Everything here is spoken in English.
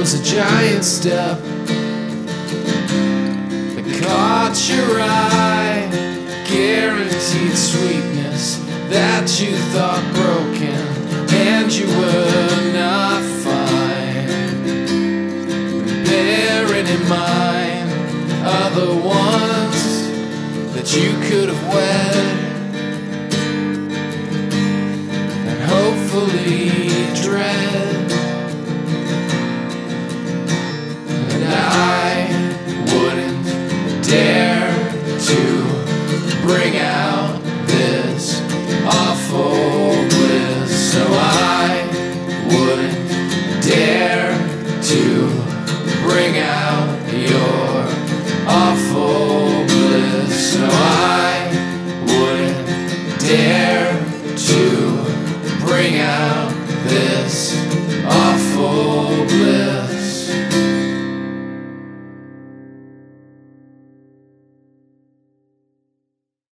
was a giant step that caught your eye, guaranteed sweetness that you thought broken, and you were not fine. Bearing in mind other ones that you could have wed, and hopefully dread. And I wouldn't dare to bring out this awful bliss, so I wouldn't dare to bring out your awful bliss, so I wouldn't dare to bring out this